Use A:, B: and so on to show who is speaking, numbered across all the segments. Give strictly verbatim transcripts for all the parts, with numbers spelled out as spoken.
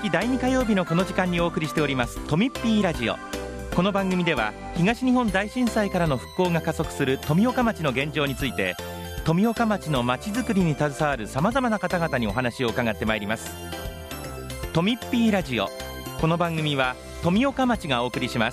A: 月だいに火曜日のこの時間にお送りしておりますとみっぴーラジオ。この番組では東日本大震災からの復興が加速する富岡町の現状について、富岡町の町づくりに携わるさまざまな方々にお話を伺ってまいります。とみっぴーラジオ。この番組は富岡町がお送りします。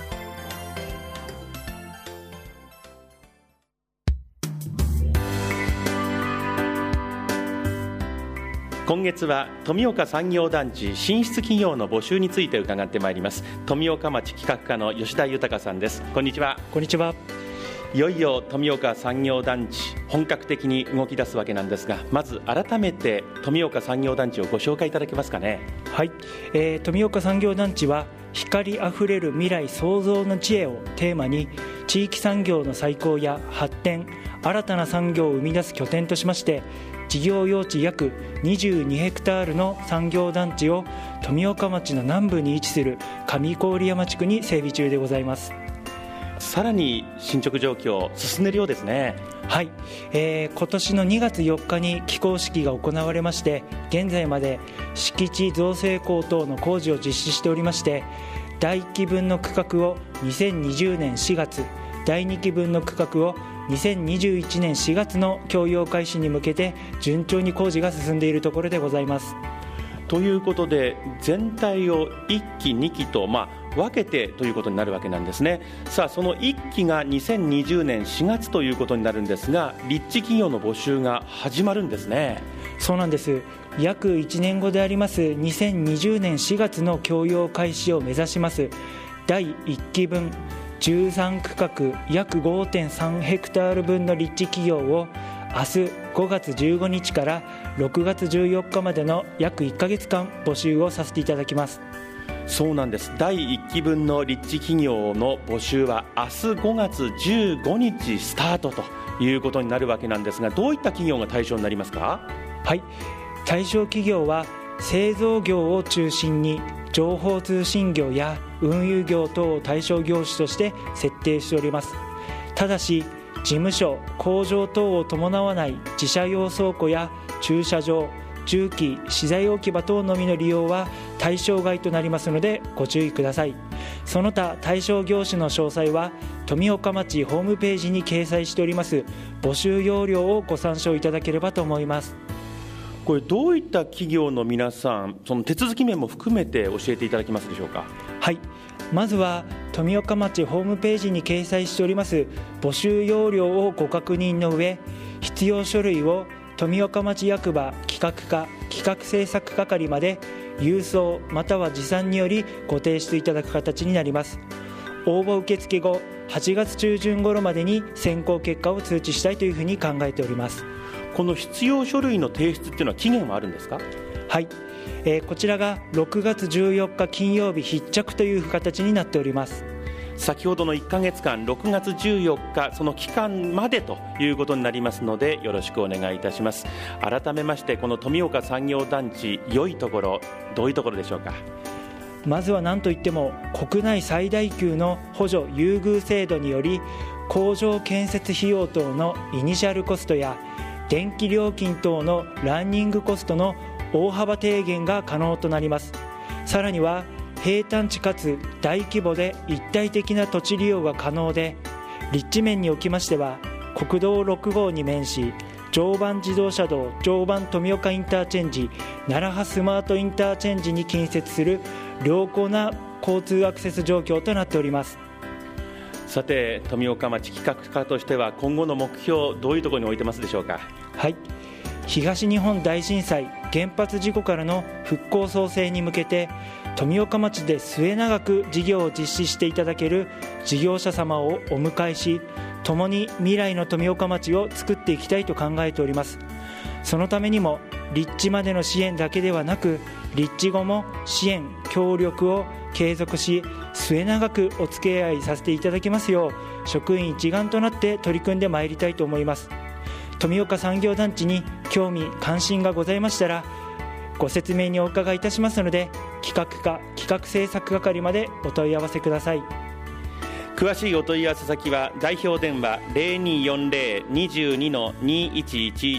A: 今月は富岡産業団地進出企業の募集について伺ってまいります。富岡町企画課の吉田豊さんです。こんにちは。
B: こんにちは。
A: いよいよ富岡産業団地本格的に動き出すわけなんですが、まず改めて富岡産業団地をご紹介いただけますかね。
B: はい、えー、富岡産業団地は光あふれる未来創造の知恵をテーマに、地域産業の再興や発展、新たな産業を生み出す拠点としまして、事業用地約にじゅうにヘクタールの産業団地を富岡町の南部に位置する上郡山地区に整備中でございます。
A: さらに進捗状況進んでいるようですね。
B: はい、えー、今年のにがつよっかに起工式が行われまして、現在まで敷地造成工等の工事を実施しておりまして、だいいっきぶんの区画をにせんにじゅうねんしがつ、だいにきぶんの区画をにせんにじゅういちねんしがつの供用開始に向けて順調に工事が進んでいるところでございます。
A: ということで全体をいっきにきと、まあ、分けてということになるわけなんですね。さあそのいっきがにせんにじゅうねんしがつということになるんですが、立地企業の募集が始まるんですね。
B: そうなんです。約いちねんごでありますにせんにじゅうねんしがつの供用開始を目指しますだいいっきぶんじゅうさんくかく約 ごてんさんヘクタール分の立地企業を明日ごがつじゅうごにちからろくがつじゅうよっかまでの約いっかげつかん募集をさせていただきます。
A: そうなんです。だいいっきぶんの立地企業の募集は明日ごがつじゅうごにちスタートということになるわけなんですが、どういった企業が対象になりますか？
B: はい、対象企業は製造業を中心に情報通信業や運輸業等を対象業種として設定しております。ただし事務所、工場等を伴わない自社用倉庫や駐車場、重機、資材置き場等のみの利用は対象外となりますのでご注意ください。その他対象業種の詳細は富岡町ホームページに掲載しております募集要領をご参照いただければと思います。
A: これどういった企業の皆さん、その手続き面も含めて教えていただけますでしょうか？
B: はい、まずは富岡町ホームページに掲載しております募集要領をご確認の上、必要書類を富岡町役場企画課企画制作係まで郵送または持参によりご提出いただく形になります。応募受付後はちがつちゅうじゅん頃までに選考結果を通知したいというふうに考えております。
A: この必要書類の提出っていうのは期限はあるんですか？
B: はい、えー、こちらがろくがつじゅうよっか金曜日必着という形になっております。
A: 先ほどのいっかげつかん、ろくがつじゅうよっかその期間までということになりますのでよろしくお願いいたします。改めましてこの富岡産業団地、良いところどういうところでしょうか？
B: まずは何といっても国内最大級の補助優遇制度により、工場建設費用等のイニシャルコストや電気料金等のランニングコストの大幅低減が可能となります。さらには平坦地かつ大規模で一体的な土地利用が可能で、立地面におきましては国道ろくごうに面し、常磐自動車道常磐富岡インターチェンジ、楢葉スマートインターチェンジに近接する良好な交通アクセス状況となっております。
A: さて富岡町企画課としては今後の目標どういうところに置いてますでしょうか？
B: はい、東日本大震災原発事故からの復興創生に向けて富岡町で末永く事業を実施していただける事業者様をお迎えし、共に未来の富岡町を作っていきたいと考えております。そのためにも立地までの支援だけではなく、立地後も支援協力を継続し末永くお付き合いさせていただきますよう職員一丸となって取り組んでまいりたいと思います。富岡産業団地に興味関心がございましたらご説明にお伺いいたしますので、企画課企画制作係までお問い合わせください。
A: 詳しいお問い合わせ先は代表電話 ゼロにーよんゼロ にじゅうにのにいちいちいち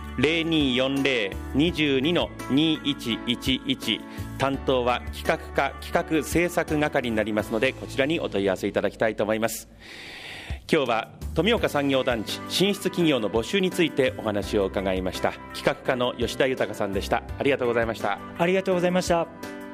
A: ゼロにーよんゼロ にじゅうに にいちいちいち、担当は企画課企画制作係になりますので、こちらにお問い合わせいただきたいと思います。今日は富岡産業団地進出企業の募集についてお話を伺いました。企画課の吉田豊さんでした。ありがとうございました。
B: ありがとうございました。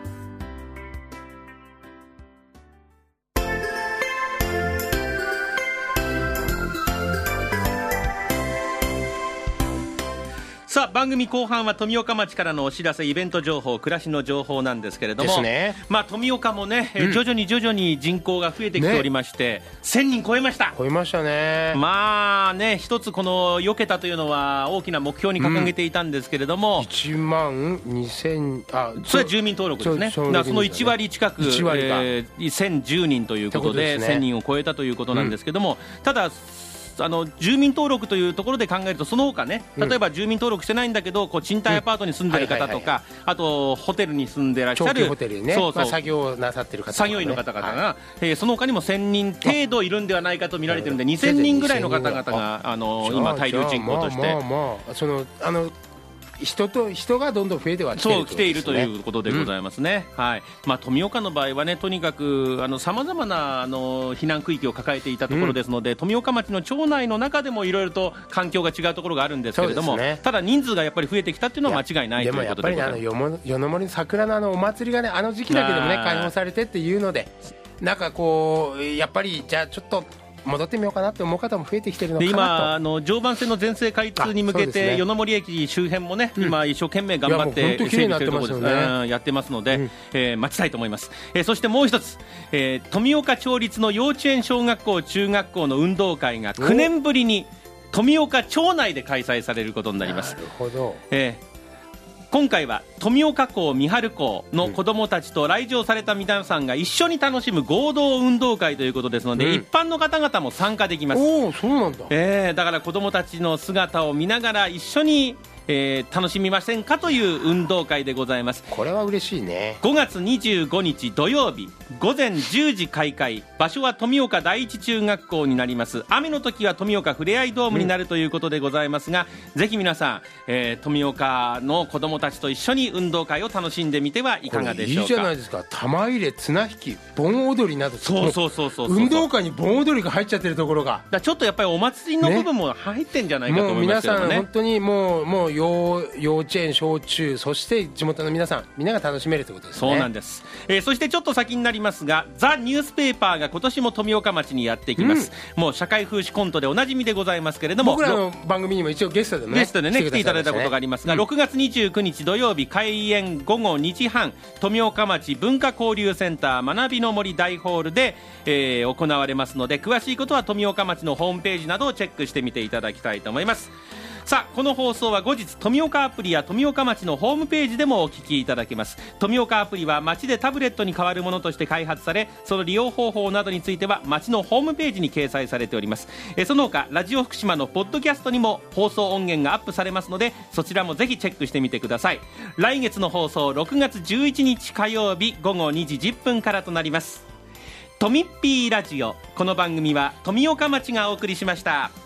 A: さあ、番組後半は富岡町からのお知らせ、イベント情報、暮らしの情報なんですけれども、ね、まあ、富岡もね、うん、徐々に徐々に人口が増えてきておりまして、ね、せんにん超えました
C: 超えましたね。
A: まあね、一つこのよけたというのは大きな目標に掲げていたんですけれども、うん、
C: いちまんにせん、あ、
A: それは住民登録ですね。そ, だそのいち割近く、いち割が、えー、せんじゅうにんということで、ね、せんにんを超えたということなんですけども、うん、ただあの住民登録というところで考えると、その他ね、例えば住民登録してないんだけど、こう賃貸アパートに住んでる方とか、あとホテルに住んでらっしゃる
C: 長期ホテルにね、
A: そうそう、
C: まあ、作業なさってる方、ね、
A: 作業員の方々が、はい、えー、その他にもせんにん程度いるんではないかと見られているので、にせんにんぐらいの方々があの今滞留人口として、
C: まあまあまあ、そのあの人と人がどんどん増えてはきている、
A: そう来ているということでございますね、うん、はい。まあ、富岡の場合はね、とにかくさまざまなあの避難区域を抱えていたところですので、うん、富岡町の町内の中でもいろいろと環境が違うところがあるんですけれども、ね、ただ人数がやっぱり増えてきたっていうのは間違いないということでございます。
C: でもやっぱりあの夜の森の桜のあのお祭りがね、あの時期だけでもね開放されてっていうので、なんかこうやっぱりじゃあちょっと戻ってみようかなって思う方も増えてきてるのかなと。
A: 今あの常磐線の全線開通に向けて、ね、夜の森駅周辺もね、うん、今一生懸命頑張って整備しているところです、ね、うん、やってますので、うん、えー、待ちたいと思います、えー、そしてもう一つ、えー、富岡町立の幼稚園小学校中学校の運動会がきゅうねんぶりに富岡町内で開催されることになります。
C: なるほど、
A: えー今回は富岡校三春校の子どもたちと来場された皆さんが一緒に楽しむ合同運動会ということですので、うん、一般の方々も参加できます。
C: おー、そうなんだ、
A: えー、だから子どもたちの姿を見ながら一緒に、えー、楽しみませんかという運動会でございます。
C: これは嬉しいね。
A: ごがつにじゅうごにち土曜日午前じゅうじ開会、場所は富岡第一中学校になります。雨の時は富岡ふれあいドームになるということでございますが、うん、ぜひ皆さん、えー、富岡の子どもたちと一緒に運動会を楽しんでみてはいかがでしょうか。
C: いいじゃないですか。玉入れ、綱引き、盆踊りなど、
A: そうそうそうそうそう、
C: 運動会に盆踊りが入っちゃってるところが、
A: だちょっとやっぱりお祭りの部分も入ってんじゃないかと思いますけどもね。
C: もう皆さん本当にもう、もう幼幼稚園小中、そして地元の皆さんみんなが楽しめるということですね。
A: そうなんです、えー、そしてちょっと先になりますが、ザ・ニュースペーパーが今年も富岡町にやってきます、うん、もう社会風刺コントでおなじみでございますけれども、
C: 僕らの番組にも一応ゲストで、ね、
A: ゲストで、ね、来ていただいたことがありますが、うん、ろくがつにじゅうくにち土曜日開演ごごにじはん、富岡町文化交流センター学びの森大ホールで、えー、行われますので、詳しいことは富岡町のホームページなどをチェックしてみていただきたいと思います。さあ、この放送は後日富岡アプリや富岡町のホームページでもお聞きいただけます。富岡アプリは町でタブレットに代わるものとして開発され、その利用方法などについては町のホームページに掲載されております。えその他ラジオ福島のポッドキャストにも放送音源がアップされますので、そちらもぜひチェックしてみてください。来月の放送ろくがつじゅういちにち火曜日ごごにじじゅっぷんからとなります。とみっぴーラジオ、この番組は富岡町がお送りしました。